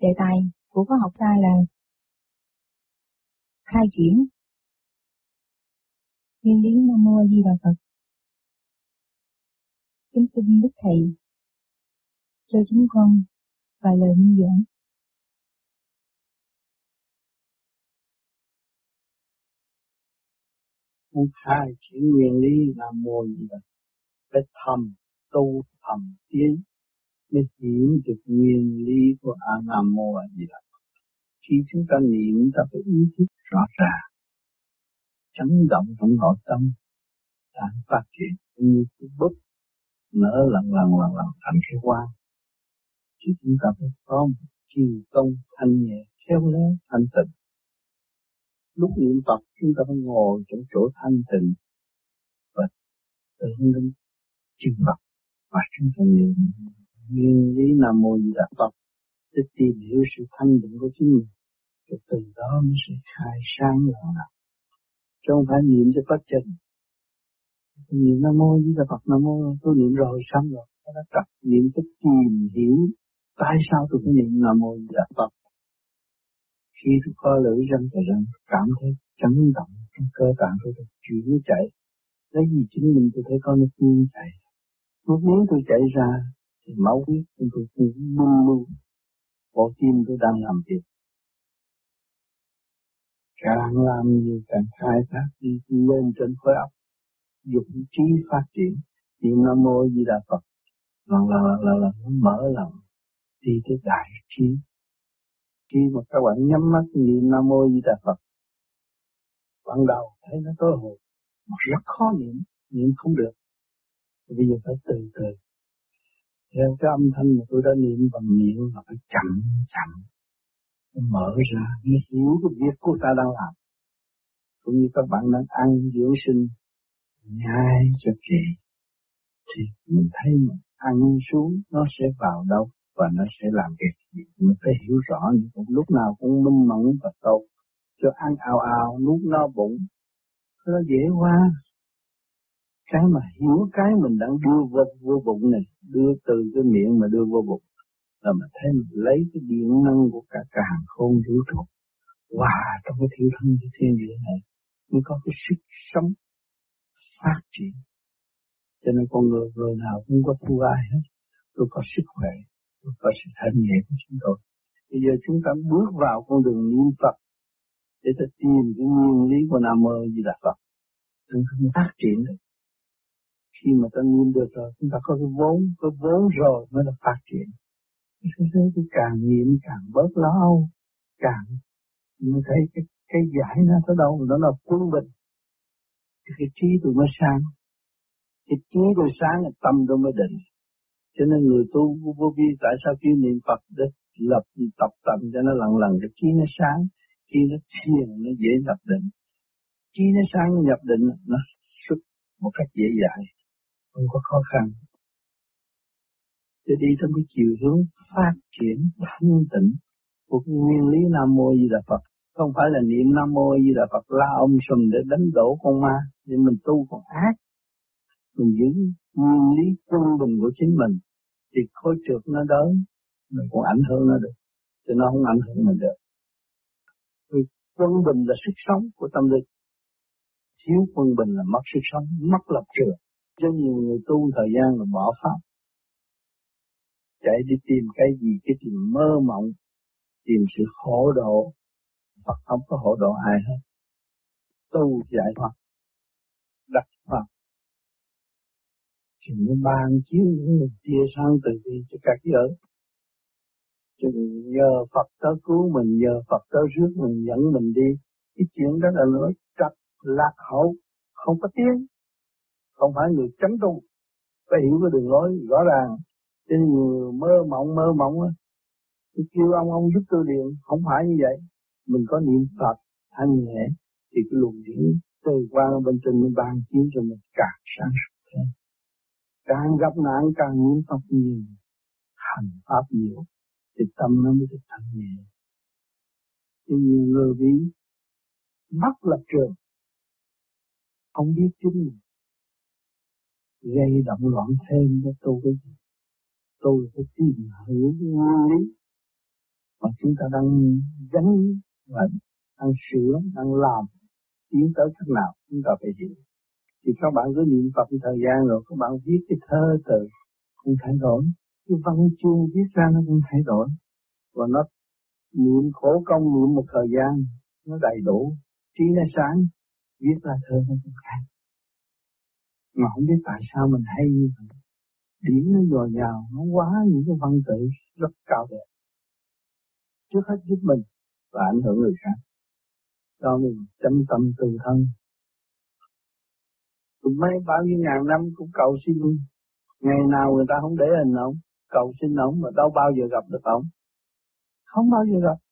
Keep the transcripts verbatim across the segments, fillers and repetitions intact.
đề tài của khóa học ta là khai triển nguyên lý Nam Mô A Di Đà Phật. Kính xin Đức Thầy cho chúng con vài lời minh giảng. Muốn khai triển nguyên lý Nam Mô A Di Đà Phật, phải thầm tu thầm tiến mới hiểu được nguyên lý của A Nam Mô A Di Đà Phật. Khi chúng ta niệm, ta phải ý thức rõ ràng, chấn động trong nội tâm, ta phát triển như cái bút nở lần lần lần lần thành cái hoa. Thì chúng ta phải có một kỳ công thanh nhẹ, khéo léo, thanh tịnh. Lúc niệm Phật chúng ta phải ngồi trong chỗ thanh tịnh và tưởng đến chư Phật và chúng ta niệm nguyên lý Nam Mô A Di Đà Phật để tìm hiểu sự thanh định của chính mình. Rồi từ đó mới sẽ khai sáng lần nào. Chứ không phải niệm cho có chân. Niệm Nam Mô A Di Đà Phật, Nam Mô tôi niệm rồi xong rồi. Nó tập niệm cái tìm hiểu tại sao tôi phải niệm Nam Mô A Di Đà Phật. Khi tôi có lưỡi răng và răng cảm thấy chấn động trong cơ tạng tôi được chuyển chạy. Lấy gì chính mình tôi thấy có nó chuyển chạy. Một miếng tôi chạy ra thì máu huyết của tôi cũng luôn luôn. Bộ tim tôi đang làm việc. Càng làm nhiều càng khai thác đi lên trên khối óc. Dụng trí phát triển. Niệm Nam Mô A Di Đà Phật. Lần lần lần lần lần nó mở lòng. Đi tới đại trí. Khi mà các bạn nhắm mắt niệm Nam Mô A Di Đà Phật. Ban đầu thấy nó tối hồn. Mà rất khó niệm. Niệm không được. Bây giờ phải từ từ. Theo cái âm thanh mà tôi đã niệm bằng miệng mà phải chậm chậm. Mở ra mới hiểu cái việc của ta đang làm. Cũng như các bạn đang ăn dưỡng sinh, nhai cho kỹ, thì mình thấy mình ăn xuống nó sẽ vào đâu và nó sẽ làm việc gì. Mình phải hiểu rõ những lúc nào cũng minh mẫn và tốt. Cho ăn ào ào nuốt no bụng, nó dễ quá. Cái mà hiểu cái mình đang đưa vô, vô bụng này, đưa từ cái miệng mà đưa vô bụng, là mình thấy mình lấy cái điện năng của cả càn khôn vũ trụ hòa trong cái thiêu thân của thiên địa này mới có cái sức sống phát triển. Cho nên con người người nào cũng có thua ai hết. Tôi có sức khỏe, tôi có sự thanh nhẹ của chúng tôi. Bây giờ chúng ta bước vào con đường niệm Phật để ta tìm cái nguyên lý của Nam Mô A Di Đà Phật. Chúng ta phát triển được. Khi mà ta niệm được rồi, chúng ta có cái vốn, có vốn rồi mới là phát triển. Thế thế thì càng niệm càng bớt lo âu, càng mình thấy cái cái giải nó tới đâu, nó là quân bình. Thì cái trí tôi mới sáng, cái trí tôi sáng, cái tâm tôi mới định. Cho nên người tu vô vi tại sao kêu niệm Phật để lập tập tành cho nó lần lần cái trí nó sáng, khi nó thiền nó dễ nhập định. Trí nó sáng nó nhập định nó xuất một cách dễ dàng, không có khó khăn. Để đi trong cái chiều hướng phát triển thanh tịnh của nguyên lý Nam Mô A Di Đà Phật. Không phải là niệm Nam Mô A Di Đà Phật la ông sùm để đánh đổ con ma, để mình tu còn ác. Mình giữ nguyên lý quân bình của chính mình, thì khối trượt nó đớn, mình còn ảnh hưởng nó được, thì nó không ảnh hưởng mình được. Vì quân bình là sức sống của tâm linh, thiếu quân bình là mất sức sống, mất lập trường. Cho nhiều người tu thời gian là bỏ pháp, chạy đi tìm cái gì, cái tìm mơ mộng, tìm sự khổ độ. Phật không có hộ độ ai hết. Tu giải thoát, đắc Phật, thì mới ban chiếu những người tia sáng từ bi cho các giới. Chứ nhờ Phật tới cứu mình, nhờ Phật tới rước mình, dẫn mình đi. Cái chuyện đó là lối trật lạc hậu, không có tiếng. Không phải người chánh tu, phải hiểu cái đường lối rõ ràng. Cho nên nhiều mơ mộng mơ mộng á, tôi kêu ông ông giúp tôi liền, không phải như vậy. Mình có niệm Phật thanh nhẹ thì cái luồng điển từ qua bên trên mình ban chiếu cho mình càng sáng suốt hơn. Càng gặp nạn càng niệm Phật nhiều, hành pháp nhiều, thì tâm nó mới được thanh nhẹ. Thì nhiều người bị mất lập trường, không biết chính mình, gây động loạn thêm cho tôi cái gì. Tôi phải tìm hiểu nguyên lý mà chúng ta đang gánh và đang sửa, đang làm, tiến tới cách nào chúng ta phải hiểu. Thì các bạn cứ niệm Phật thời gian rồi các bạn viết cái thơ từ cũng thay đổi, cái văn chương viết ra nó cũng thay đổi, và nó niệm khổ công niệm một thời gian nó đầy đủ, trí nó sáng, viết ra thơ nó cũng khác. Mà không biết tại sao mình hay như vậy. Điểm nó dồi dào, nó quá những cái văn tự rất cao đẹp. Trước hết giúp mình và ảnh hưởng người khác. Cho mình chăm tâm từ thân. Tụi mấy bao nhiêu ngàn năm cũng cầu xin. Ngày nào người ta không để hình ông, cầu xin ông mà đâu bao giờ gặp được ông. Không bao giờ gặp.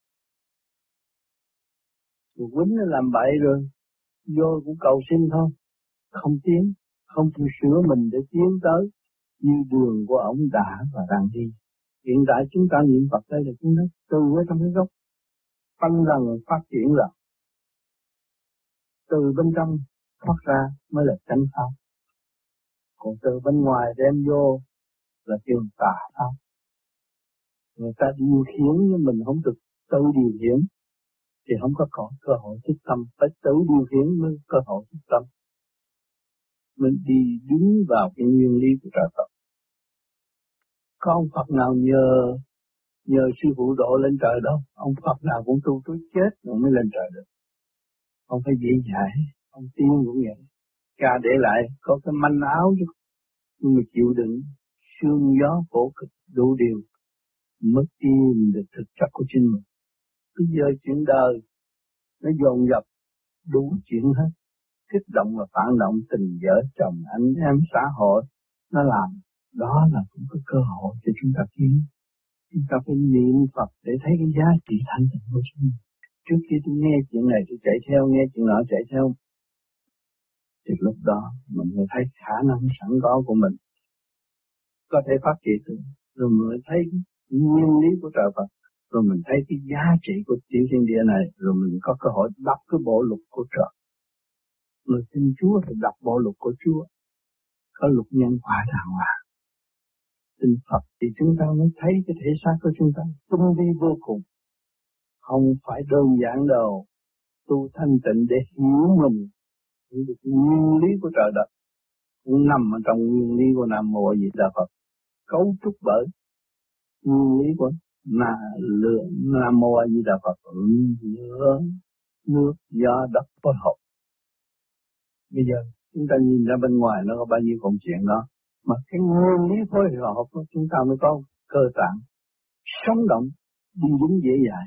Rồi quýnh nó làm bậy rồi, vô cũng cầu xin thôi. Không tiến, không chịu sửa mình để tiến tới như đường của ông đã và đang đi. Hiện tại chúng ta niệm Phật đây là chúng ta từ ở trong cái gốc phân lần phát triển là từ bên trong thoát ra mới là chánh pháp. Còn từ bên ngoài đem vô là kêu tà pháp. Người ta điều khiển nhưng mình không được tự điều khiển thì không có có cơ hội thức tâm, phải tự điều khiển mới cơ hội thức tâm. Mình đi đứng vào cái nguyên lý của trời Phật. Có ông Phật nào nhờ nhờ sư phụ độ lên trời đâu, ông Phật nào cũng tu tới chết rồi mới lên trời được. Ông phải dễ dãi, ông tiên cũng vậy. Cha để lại có cái manh áo chứ, nhưng mà chịu đựng sương gió khổ cực đủ điều mới tìm được thực chất của chính mình. Bây giờ chuyện đời nó dồn dập đủ chuyện hết, kích động và phản động, tình vợ chồng anh em xã hội nó làm, đó là cũng có cơ hội cho chúng ta tiến. Chúng ta phải niệm Phật để thấy cái giá trị thanh tịnh của chúng mình. Trước khi tôi nghe chuyện này tôi chạy theo, nghe chuyện nọ chạy theo, thì lúc đó mình mới thấy khả năng sẵn có của mình có thể phát triển được, rồi mình mới thấy nguyên lý của trời Phật, rồi mình thấy cái giá trị của tiểu thiên địa này, rồi mình có cơ hội đọc cái bộ luật của trời. Người tin Chúa thì đọc bộ luật của Chúa, có luật nhân quả đàng hoàng. Tin Phật thì chúng ta mới thấy cái thể xác của chúng ta tinh vi vô cùng, không phải đơn giản đâu. Tu thanh tịnh để hiểu mình, hiểu được nguyên lý của trời đất, cũng nằm ở trong nguyên lý của Nam Mô A Di Đà Phật, cấu trúc bởi nguyên lý của là lượng Nam Mô A Di Đà Phật giữa nước gió đất phối hợp. Bây giờ chúng ta nhìn ra bên ngoài nó có bao nhiêu công chuyện đó, mà cái nguyên lý phối hợp của chúng ta mới có cơ tạng sống động, đi đứng dễ dãi,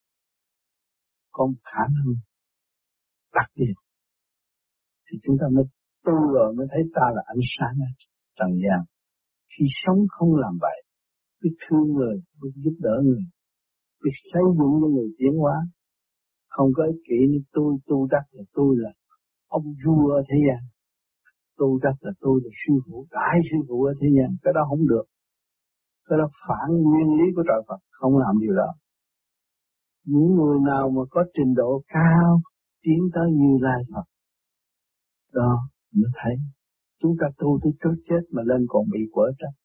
có khả năng đặc biệt, thì chúng ta mới tu rồi mới thấy ta là ánh sáng ở trần gian. Khi sống không làm vậy, biết thương người, biết giúp đỡ người, biết xây dựng cho người tiến hóa, không có ích kỷ như tôi tu đắc là tôi là ông vua ở thế gian, tu đắc là tôi là sư phụ, đại sư phụ ở thế gian. Cái đó không được, cái đó phản nguyên lý của trời Phật, không làm điều đó. Những người nào mà có trình độ cao tiến tới Như Lai Phật, đó mới thấy chúng ta tu tới chốt chết mà lên còn bị quở trách,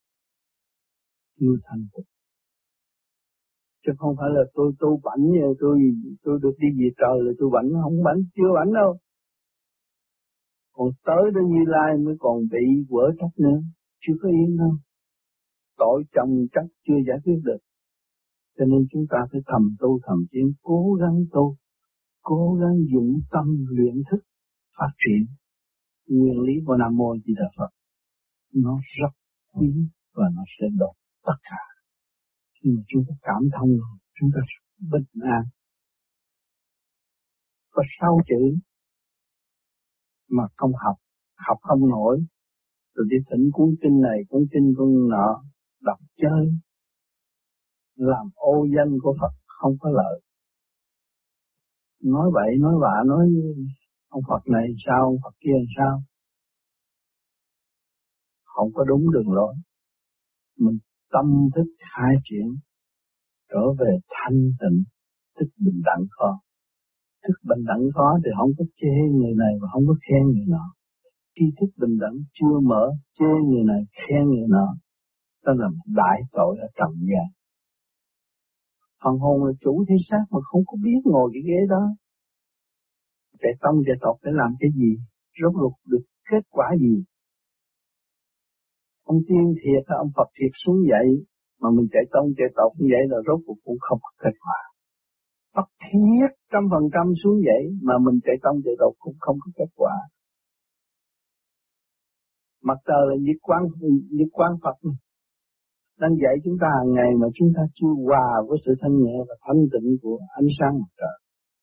chưa thành tựu. Chứ không phải là tôi tu bảnh như tôi tôi được đi về trời là tôi bảnh, không bảnh, chưa bảnh đâu. Còn tới đến Như Lai mới còn bị quở trách nữa, chưa có yên đâu. Tội chồng trách chưa giải quyết được. Cho nên chúng ta phải thầm tu thầm tiến, cố gắng tu, cố gắng dụng tâm luyện thức, phát triển nguyên lý của Nam Mô Di Đà Phật. Nó rất quý và nó sẽ độ tất cả. Khi mà chúng ta cảm thông rồi, chúng ta bình an. Có sáu chữ mà không học, học không nổi, rồi đi thỉnh cuốn kinh này, cuốn kinh cuốn nọ, đọc chơi, làm ô danh của Phật không có lợi. Nói bậy, nói bạ, nói ông Phật này sao, ông Phật kia sao, không có đúng đường lối. Mình tâm thức khai triển, trở về thanh tịnh, thức bình đẳng khó. Thức bình đẳng khó thì không có chê người này và không có khen người nọ. Khi thức bình đẳng chưa mở, chê người này, khen người nọ, đó là một đại tội ở trần gian. Phần hồn là chủ thể xác mà không có biết ngồi cái ghế đó. Chạy tông chạy tộc để làm cái gì? Rốt cuộc được kết quả gì? Ông tiên thiệt, ông Phật thiệt xuống dậy, mà mình chạy tông chạy tộc như vậy là rốt cuộc cũng không có kết quả. Phật thiết trăm phần trăm xuống dậy, mà mình chạy tông chạy tộc cũng không có kết quả. Mặt trời là nhiệt quang, nhiệt quang Phật đang dạy chúng ta hàng ngày mà chúng ta chưa hòa với sự thanh nhẹ và thanh tịnh của ánh sáng mặt trời.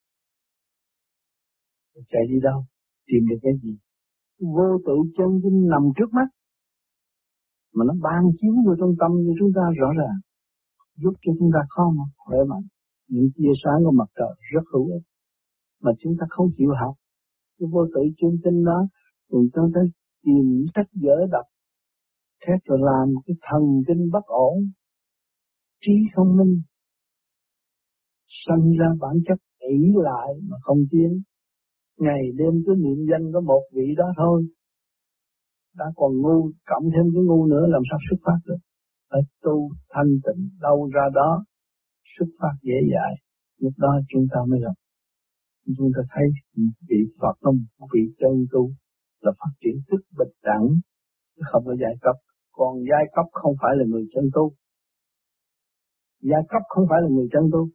Chạy đi đâu? Tìm được cái gì? Vô tự chân chính nằm trước mắt, mà nó ban chiếu vô trong tâm như chúng ta rõ ràng, giúp cho chúng ta khó mà khỏe mạnh. Những tia sáng của mặt trời rất hữu ích, mà chúng ta không chịu học. Cái vô tự chân chính đó, chúng ta phải tìm sách vở đọc, thét rồi làm cái thần kinh bất ổn, trí không minh, sanh ra bản chất ỷ lại mà không tiến. Ngày đêm cứ niệm danh có một vị đó thôi, đã còn ngu, cộng thêm cái ngu nữa làm sao xuất phát được. Phải tu thanh tịnh đâu ra đó, xuất phát dễ dãi. Lúc đó chúng ta mới gặp. Chúng ta thấy vị Phật không, vị chân tu là phát triển thức bình đẳng, không có giai cấp. Còn giai cấp không phải là người chân tu. Giai cấp không phải là người chân tu.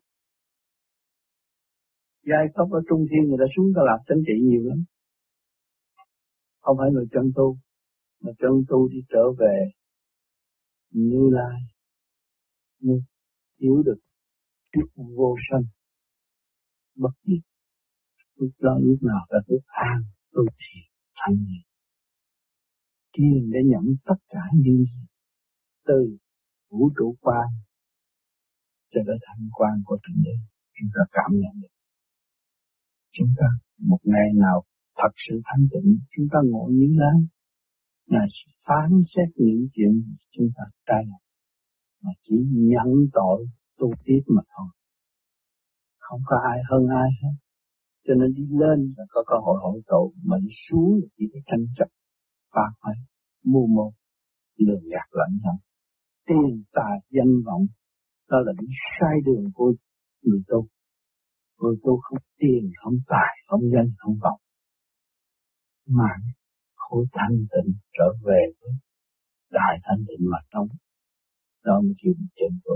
Giai cấp ở trung thiên người ta xuống ta làm chính trị nhiều lắm. Không phải người chân tu, mà chân tu đi trở về Như Lai, như hiểu được trước vô sanh, bất diệt. Lúc đó lúc nào đã được an, tu thiền, thanh nhẹ. Kiên để nhận tất cả những gì từ vũ trụ quan cho đến thanh quan của tự nhiên, chúng ta cảm nhận được. Chúng ta một ngày nào thật sự thanh tịnh, chúng ta ngồi Như Lai, Ngài sẽ phán xét những chuyện chúng ta trái làm, mà chỉ nhận tội tu tiếp mà thôi. Không có ai hơn ai hết. Cho nên đi lên là có cơ hội hội tội, mà đi xuống là chỉ cái tranh chấp, phá hoại, mưu mô, lường gạt lẫn nhau. Tiền tài danh vọng, đó là những sai đường của người tu. Người tu không tiền, không tài, không danh, không vọng, mà khối thanh tịnh trở về với đại thanh tịnh mà trong. Đó mới chịu chân tu.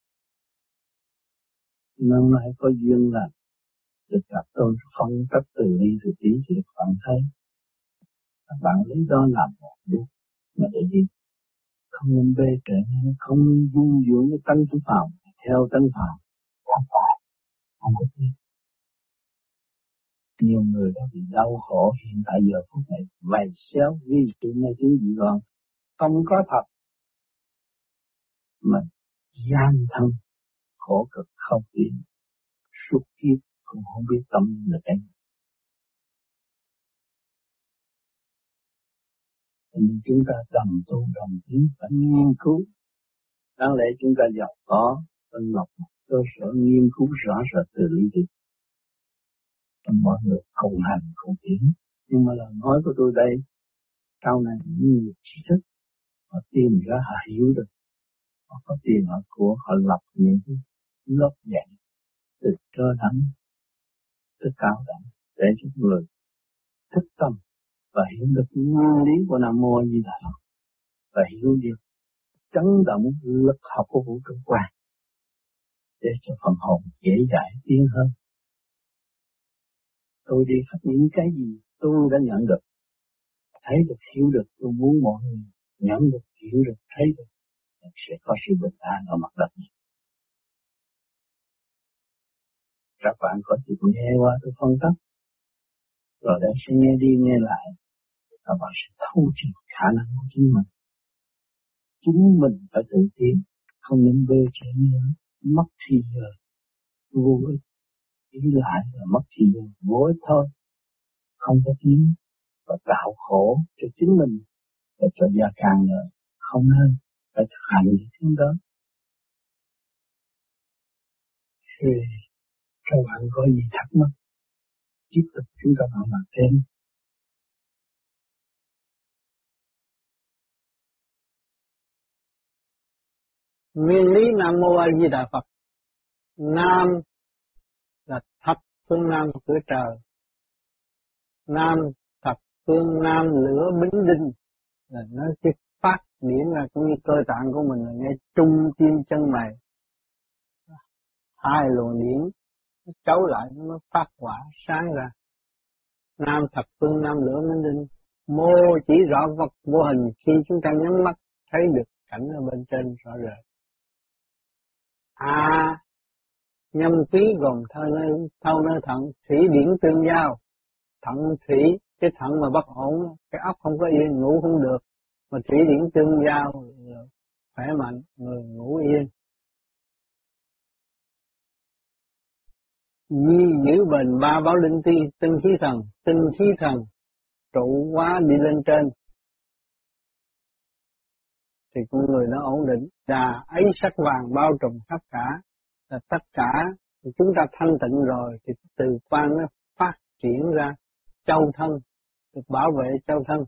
Năm nay có duyên là được gặp tôi phân tích từ ly từ tí thì bạn thấy các bạn lấy đó làm một bước mà để đi, không nên bê trễ, không nên dung dưỡng cái tánh thứ phạm theo tánh phạm, không phải, không có biết. Nhiều người đã bị đau khổ hiện tại giờ phút này vầy xéo vì sự mê tín dị đoan không có thật, mà gian thân khổ cực không tiền, suốt kiếp cũng không biết tâm là cái gì. Nên chúng ta đồng tu đồng tiến phải nghiên cứu. Đáng lẽ chúng ta giàu có phân lập một cơ sở nghiên cứu rõ rệt từ lý thuyết, mọi người cùng hành cùng tiến. Nhưng mà lời nói của tôi đây, sau này những người trí thức họ tìm ra, họ hiểu được, họ có tiền họ của, họ lập những cái lớp dạy từ cơ đẳng tới cao đẳng để cho người thức tâm và hiểu được nguyên lý của Nam Mô A Di Đà Phật, và hiểu được chấn động lực học của vũ trụ quan để cho phần hồn dễ dãi tiến hơn. Tôi đi khắp những cái gì tôi đã nhận được, thấy được, hiểu được. Tôi muốn mọi người nhận được, hiểu được, thấy được, sẽ có sự bình an ở mặt đất này. Các bạn có chịu nghe qua tôi phân tích, rồi để sẽ nghe đi nghe lại, các bạn sẽ thấu triệt khả năng của chính mình. Chính mình phải tự tiến, không nên bê trễ nữa, mất thì giờ, vô ích. Ý lại là mất thì giờ, vô ích thôi, không có tiến và tạo khổ cho chính mình và cho gia càng nữa. Không nên phải thực hành những thứ đó. Thì các bạn có gì thắc mắc, tiếp tục chúng ta bàn bạc thêm. Nguyên lý Nam Mô A Di Đà Phật Nam là thập phương Nam của cửa trời. Nam thập phương Nam lửa bính đinh là nó sẽ phát điển ra cũng như cơ tạng của mình là ngay trung tim chân mày. Hai luồng điển nó chấu lại nó phát hỏa sáng ra. Nam thập phương Nam lửa bính đinh mô chỉ rõ vật vô hình, khi chúng ta nhắm mắt thấy được cảnh ở bên trên rõ rệt. À, nhâm quý gồm thâu nơi, thâu nơi thận, thủy điển tương giao. Thận thủy, cái thận mà bất ổn, cái óc không có yên, ngủ không được. Mà thủy điển tương giao, khỏe mạnh, người ngủ yên. Nhi giữ bền ba báo linh ti, tinh khí thần, tinh khí thần, trụ hóa đi lên trên. Thì con người nó ổn định, đà ấy sắc vàng bao trùm khắp cả, là tất cả. Thì chúng ta thanh tịnh rồi, thì từ quan nó phát triển ra châu thân, được bảo vệ châu thân.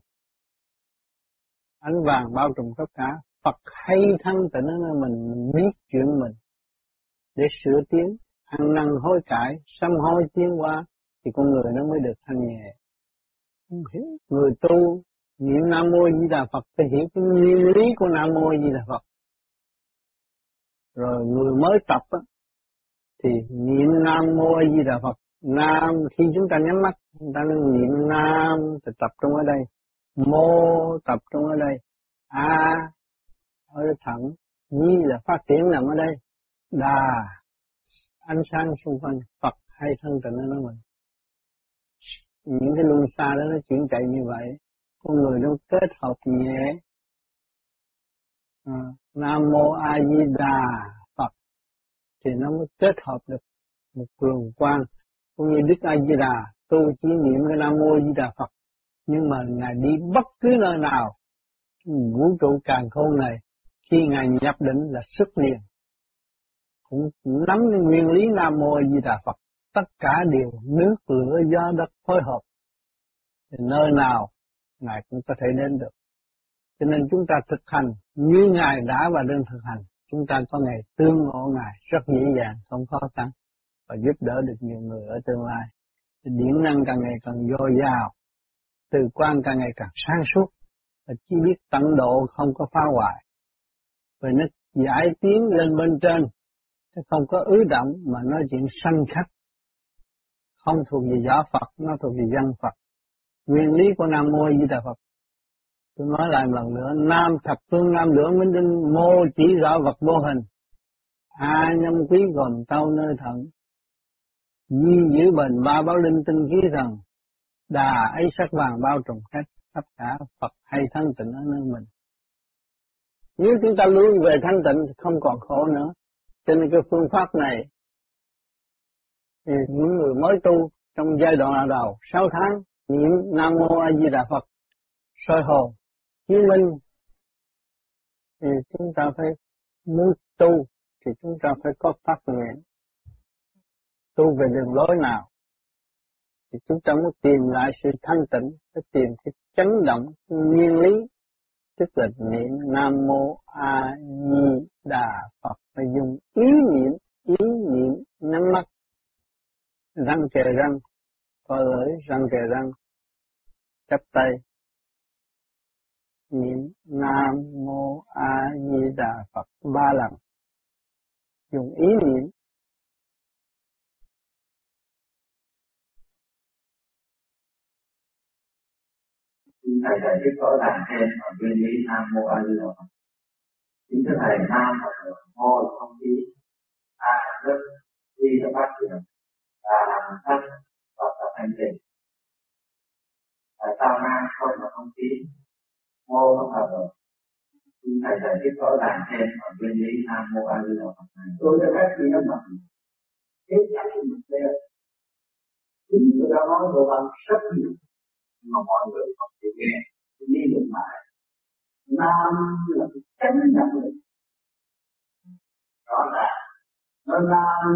Ánh vàng bao trùm khắp cả, Phật hay thanh tịnh nó mình, mình biết chuyện mình, để sửa tiến, ăn năn hối cải, sám hối tiến hóa, thì con người nó mới được thanh nhẹ. Người tu niệm Nam Mô Di Đà Phật phải hiểu cái nguyên lý của Nam Mô Di Đà Phật. Rồi người mới tập á, thì niệm Nam Mô Di Đà Phật. Nam khi chúng ta nhắm mắt, chúng ta niệm Nam thì tập trung ở đây, Mô tập trung ở đây, A ở thẳng, Di là phát triển nằm ở đây, Đà ánh sáng xung quanh, Phật hay thân tịnh ở nó mình. Những cái luân xa đó nó chuyển chạy như vậy, con người nó kết hợp nhẹ. À, Nam Mô A Di Đà Phật thì nó mới kết hợp được một cường quan. Cũng như Đức A Di Đà tu chỉ niệm cái Nam Mô Di Đà Phật, nhưng mà Ngài đi bất cứ nơi nào vũ trụ càn khôn này, khi Ngài nhập định là xuất liền, cũng nắm nguyên lý Nam Mô Di Đà Phật, tất cả đều nước lửa gió đất phối hợp, thì nơi nào Ngài cũng có thể đến được. Cho nên chúng ta thực hành như Ngài đã và đang thực hành, chúng ta có ngày tương ngộ Ngài rất dễ dàng, không khó khăn, và giúp đỡ được nhiều người ở tương lai. Thì điển năng càng ngày càng dồi dào, từ quan càng ngày càng sáng suốt, và chỉ biết tận độ không có phá hoại. Và nó giải tiến lên bên trên, nó không có ứ động mà nói chuyện sanh khắc, không thuộc về võ Phật, nó thuộc về dân Phật. Nguyên lý của Nam Mô Di Đà Phật, tôi nói lại một lần nữa, Nam thập phương Nam lửa minh đinh, mô chỉ rõ vật vô hình, A nhâm quý gồm tâu nơi thận, Di giữ bền ba báo linh tinh khí thần, Đà ấy sắc vàng bao trùm khắp khắp cả, Phật hay thanh tịnh ở nơi mình. Nếu chúng ta luôn về thanh tịnh thì không còn khổ nữa. Cho nên cái phương pháp này thì những người mới tu trong giai đoạn đầu sáu tháng niệm Nam Mô A Di Đà Phật soi hồn chiếu linh, thì chúng ta phải muốn tu thì chúng ta phải có phát nguyện tu về đường lối nào, thì chúng ta muốn tìm lại sự thanh tịnh, phải tìm cái chấn động nguyên lý, tức là niệm Nam Mô A Di Đà Phật, phải dùng ý niệm, ý niệm nhắm mắt, răng kề răng, co lưỡi, răng kề răng, chắp tay, niệm Nam Mô A Di Đà Phật ba lần, dùng ý niệm. Thầy thầy biết có đàn thêm ở nguyên lý Nam Mô A Di Đà Phật. Chính thưa thầy, Nam là mô là không khí, A là đất, Di là phát triển, Đà là hành sắc, Phật là thanh tịnh. Tại sao Nam không là không khí, mô không là rồi? Xin thầy thầy biết có đàn thêm ở nguyên lý Nam Mô A Di Đà Phật này. Tôi đã phát triển ở mặt thế chắc là mình xem. Chính tôi đã nói đồ bằng rất nhiều, mà mọi người không chịu nghe, đi được mãi. Nam là cái chánh nhận lực, rõ ràng, nó Nam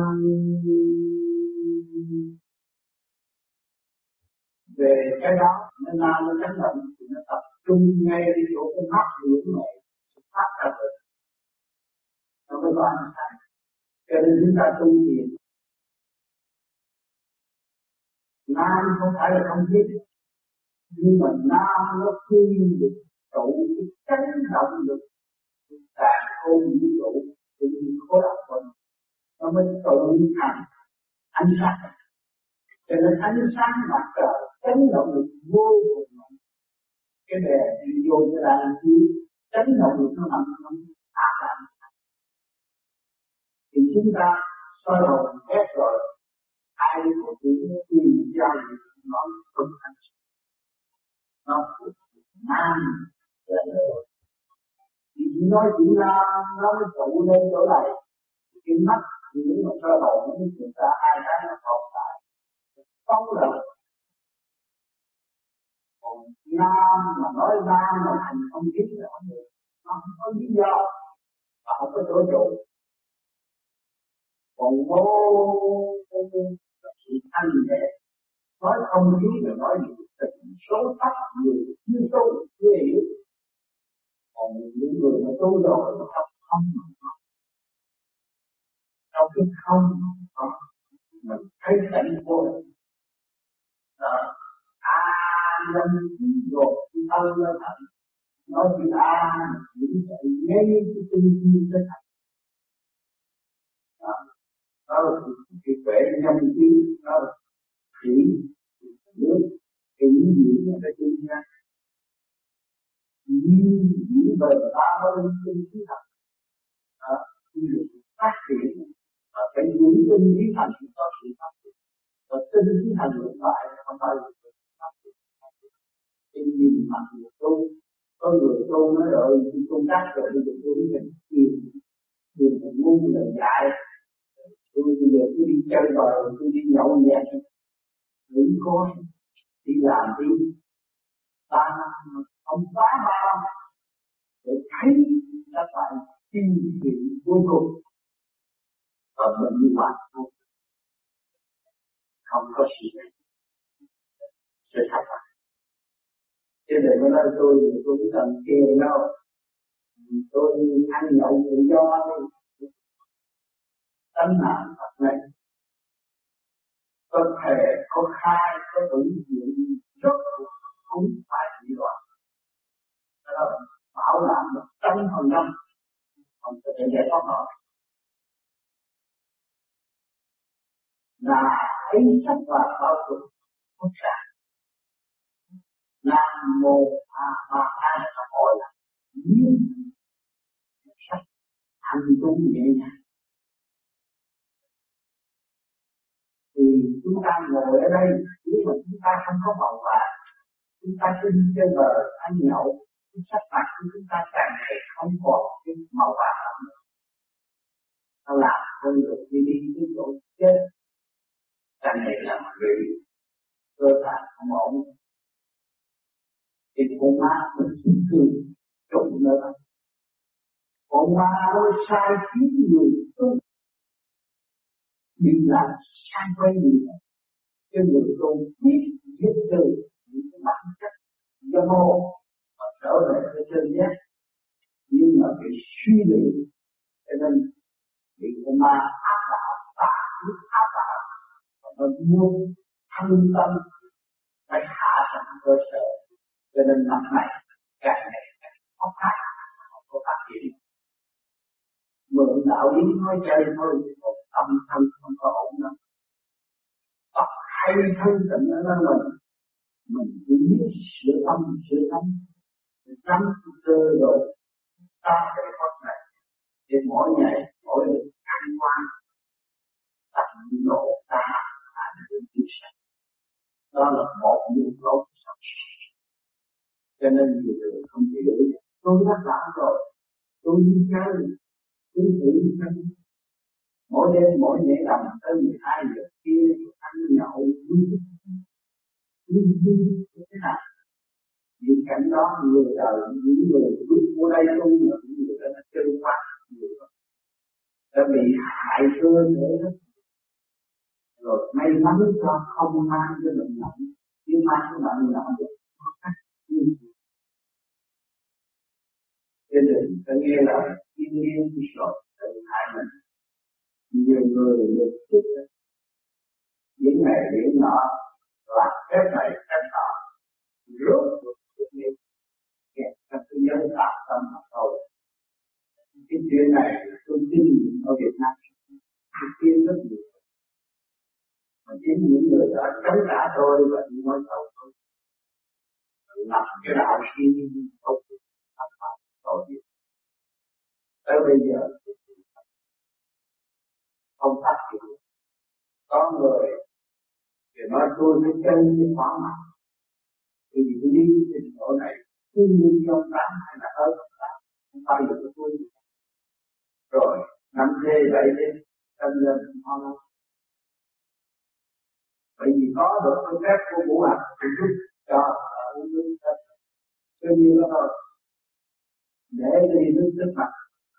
về cái đó, nó Nam nó chánh động, thì nó tập trung ngay đi chỗ cái mắt hướng này, phát ra được, nó mới gọi nó thành. Cho nên chúng ta tu thiền nam không phải là không thiết, nhưng mà nam nó quy được trụ cái chấn động được cả không vũ trụ tự nhiên khối óc mình nó mới tự thành ánh sáng. Cho nên ánh sáng mặt trời chấn động được vô cùng mạnh. Cái đề đi vô cái đàn chiếu chấn động được nó mạnh nó áp lại. Thì chúng ta soi hồn hết rồi, ai có chuyện tìm ra nó không thành nó nam là rồi. Thì chỉ nói chuyện nam nó mới trụ lên chỗ này. Cái mắt những mà soi hồn những người ta ai cái nó tồn tại không được. Còn nam mà nói nam mà thành không biết là không được, nó không có lý do và không có chỗ trụ. Còn vô sự thanh nhẹ nói không khí là nói những tình số thấp người chưa tu chưa hiểu. Còn những người mà tu rồi nó không không trong cái không đó mình thấy cảnh vô đó a lâm rồi thân nó thành nói chuyện a những chạy ngay cái tư duy nó thành đó đó là cái vẻ nhâm chi đó là chỉ nước cái những gì mà cái tư duy như những bờ ta mới tinh khí thành đó như phát triển và cái những tinh khí thành thì có sự phát triển và tinh khí thành hiện tại không phải là phát triển. Cái nhìn mặt người tu có người tu nói rồi công tác rồi bây giờ tôi biết tiền tiền là ngu là dại tôi bây giờ tôi đi chơi bời tôi đi nhậu nhẹt nghĩ có đi làm đi ba năm không quá ba năm để thấy các bạn kinh nghiệm vô cùng và mình như vậy không không có gì sẽ thất bại. Cho nên nó nói tôi tôi cũng cần kêu đâu tôi ăn nhậu tự do đi tánh nạn thật này có thể có khai có ứng dụng rất không phải chỉ đoạn đó là bảo đảm một trăm phần trăm không có thể giải thoát nổi là ấy sách và bảo thuật không sạch Nam mô A Ma A nó gọi là nhiên sách hành tu nhẹ nhàng. Thì chúng ta ngồi ở đây nếu mà chúng ta không có bầu vàng chúng ta cứ đi chơi bờ ăn nhậu cái sách mặt của chúng ta càng ngày không còn cái màu vàng nữa. Nó làm hơn được đi đi cái chỗ chết càng ngày là người cơ bản không ổn. Thì con ma mình cũng thường trộn nữa. Con ma nó sai khiến người tu đi làm sai quay người cho người tu biết biết từ những cái bản chất do mô và trở về với chân giác nhưng mà bị suy nghĩ cho nên bị con ma áp đảo tà ước áp đảo và nó muốn thân tâm phải hạ thành cơ sở cho nên mặt này càng ngày càng khó khăn không có phát triển mượn đạo lý nói chơi thôi một tâm thân không có ổn đâu Phật hay thân tịnh ở nơi mình mình chỉ biết sửa tâm sửa tâm tránh cơ độ ta cái pháp này để mỗi ngày mỗi lần ăn quan tập nộ ta thành được chiếu sáng đó là một nhu cầu sống cho nên nhiều người không hiểu tôi đã làm rồi tôi đi chơi tôi tự thân mỗi đêm mỗi ngày làm tới mười hai giờ kia ăn nhậu vui vui vui như thế nào những cảnh đó người đời những người bước vô đây không là những người đã chơi quá nhiều đã bị hại cơ thể hết rồi may mắn cho không mang cho bệnh nặng nhưng mang cho bệnh nặng được cho nên phải nghe lời thiên nhiên rồi tự hại mình Nhiều người được chút những ngày điểm nọ làm phép này phép nọ rốt cuộc được nghiệp kẹt trong cái giới tạp tâm mà thôi. Cái chuyện này tôi tin ở Việt Nam tôi tin rất nhiều, mà chính những người đó chống trả tôi và đi nói xấu tôi làm cái đạo sĩ không thất bại tội nghiệp. Tới bây giờ không phát triển. Có người thì nói tôi phải chân cái khóa mặt, thì tôi đi trên chỗ này tôi muốn trong tám hay là hơn tám không phải được tôi. Rồi năm thê vậy đi tâm lên ho lắm, bởi vì có được cái phép của vũ hạnh thì giúp cho những người ta cho nhiều đó thôi, để đi đến trước mặt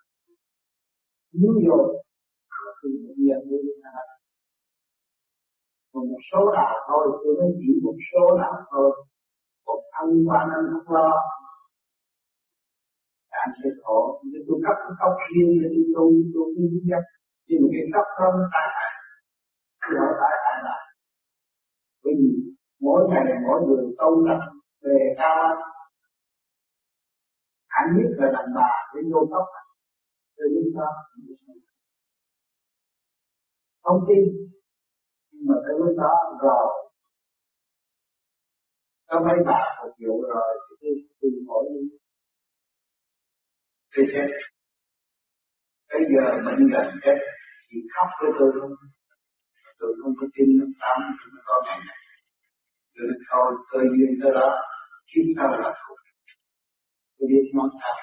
như rồi thì nhiều người ta còn một số đạo thôi, tôi nói chỉ một số đạo thôi, còn ăn quán ăn không lo, anh sẽ khổ. Nếu tôi cấp cái tóc riêng để tôi tu, tôi tu như vậy, nhưng mà cái tóc đó nó tai hại, tôi hỏi tại hại là bởi vì mỗi ngày mỗi người tu tập về cao anh, anh biết là đàn bà để vô tóc, tôi biết sao, không tin. Mà tới lúc đó rồi có mấy bà phục vụ rồi thì tôi tìm hỏi đi thì chết. Bây giờ bệnh gần chết chỉ khóc với tôi không, tôi không có tin nó tâm nó có ngày này, tôi nói thôi cơ duyên tới đó kiếp sau là thuộc, tôi biết món sao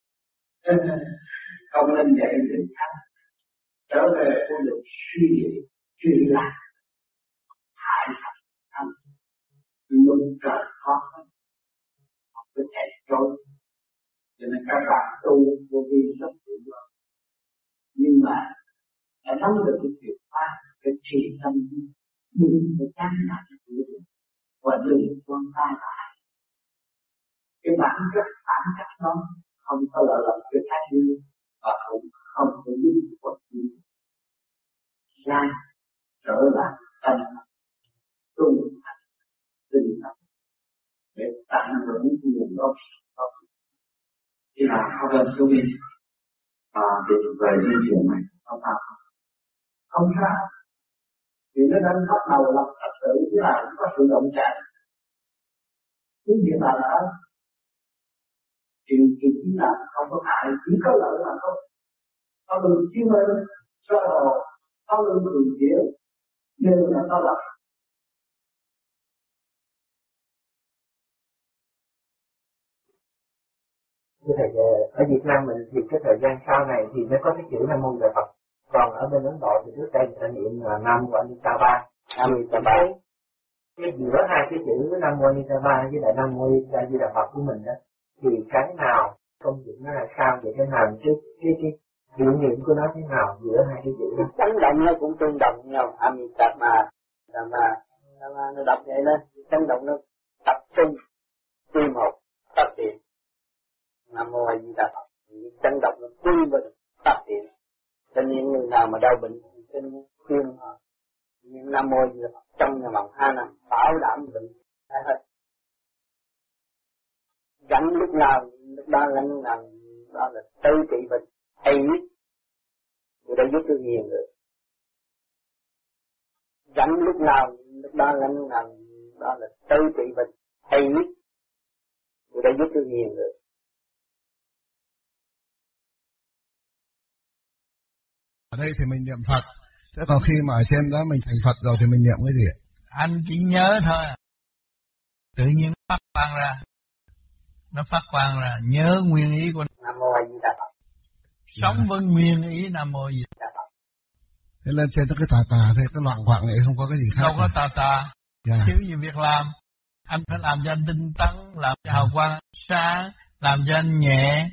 không nên dạy đến thắng trở về tôi được suy nghĩ suy lạc hại thật thân luôn trời khó không có thể trốn. Cho nên các bạn tu vô vi rất tự do, nhưng mà đã nắm được cái chuyện pháp, cái trì tâm nhưng cái chán nản của mình và đừng quan tâm lại cái bản chất bản chất đó không có lợi lộc cái thái dương và cũng không có giúp vật gì ra trở lại tâm tu hành tinh thần để tận hưởng nguồn gốc đó. Khi nào không lên xuống đi và được về di chuyển này không sao không không sao, vì nó đang bắt đầu lập trật tự thế nào cũng có sự động chạm. Cái việc là đã chuyện chuyện chỉ là không có hại, chỉ có lợi mà thôi. Có đường chiếu lên sơ hồ, có đường thường chiếu đều là có lợi. Thầy, ở Việt Nam mình thì cái thời gian sau này thì mới có cái chữ Nam Mô Đại Phật, còn ở bên Ấn Độ thì trước đây người ta niệm là Nam Mô A Di Đà Ba. Nam Mô A Di Đà. Cái giữa hai cái chữ Nam Mô A Di Đà Ba với lại Nam Mô A Di Đà Phật của mình đó thì cái nào công dụng nó là sao, vậy cái nào cái cái cái hiệu nghiệm của nó thế nào giữa hai cái chữ đó? Chấn động nó cũng tương đồng nhau, Amitabha, Dhamma, Dhamma nó đọc vậy lên, chấn động nó tập trung, quy một, phát triển. Nam Mô A Di Đà Phật, chấn động nó quy một, phát triển. Cho nên người nào mà đau bệnh, cho nên khuyên họ niệm Nam Mô A Di Đà Phật trong nhà vòng hai năm, bảo đảm bệnh hay hết. Rảnh lúc nào, lúc đó là lúc nào, đó là tự trị bệnh, hay nhất. Người đã giúp tôi hiền rồi. Rảnh lúc nào, lúc đó là lúc nào, đó là tự trị bệnh, hay nhất. Người đã giúp tôi hiền rồi. Ở đây thì mình niệm Phật, thế còn khi mà ở trên đó mình thành Phật rồi thì mình niệm cái gì? Anh chỉ nhớ thôi, tự nhiên phát quang ra, nó phát quang ra, nhớ nguyên ý của Nam Mô A Di Đà Phật, sống với nguyên ý Nam Mô A Di Đà Phật. Thế lên trên nó cái tà tà thế, cái loạn quạng này không có cái gì khác. Đâu có tà tà, yeah. Chứ gì việc làm, anh phải làm cho anh tinh tấn, làm cho hào quang sáng, làm cho anh nhẹ.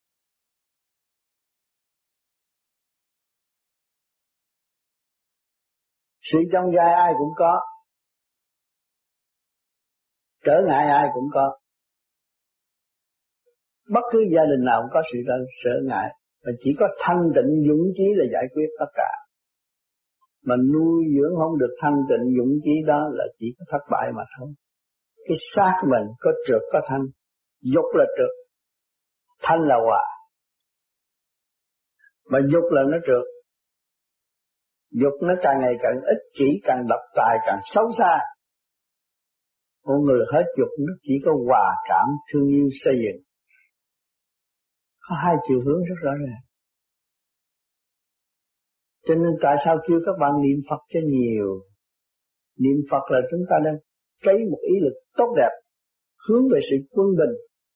Sự trong gai ai cũng có, trở ngại ai cũng có. Bất cứ gia đình nào cũng có sự trở ngại, và chỉ có thanh tịnh dũng chí là giải quyết tất cả. mà nuôi dưỡng không được thanh tịnh dũng chí đó là chỉ có thất bại mà thôi. Cái xác mình có trượt có thanh, dục là trượt, thanh là hòa. Mà dục là nó trượt, dục nó càng ngày càng ích kỷ, càng độc tài, càng xấu xa. Một người hết dục nó chỉ có hòa cảm, thương yêu, xây dựng. Có hai chiều hướng rất rõ ràng. Cho nên tại sao kêu các bạn niệm Phật cho nhiều? Niệm Phật là chúng ta đang cấy một ý lực tốt đẹp, hướng về sự quân bình,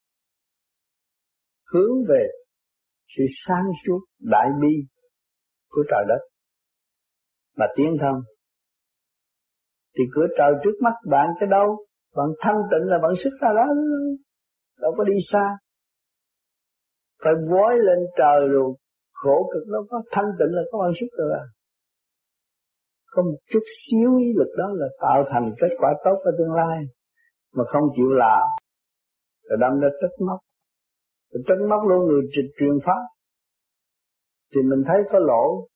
hướng về sự sáng suốt, đại bi của trời đất mà tiến thân. Thì cửa trời trước mắt bạn cái đâu? Bạn thanh tịnh là bạn xuất ra đó, đâu có đi xa. Phải vói lên trời rồi khổ cực nó có thanh tịnh là có bạn xuất rồi à. Có một chút xíu ý lực đó là tạo thành kết quả tốt ở tương lai. Mà không chịu làm, rồi đâm ra trách móc. Rồi trách móc luôn người truyền pháp. Thì mình thấy có lỗ,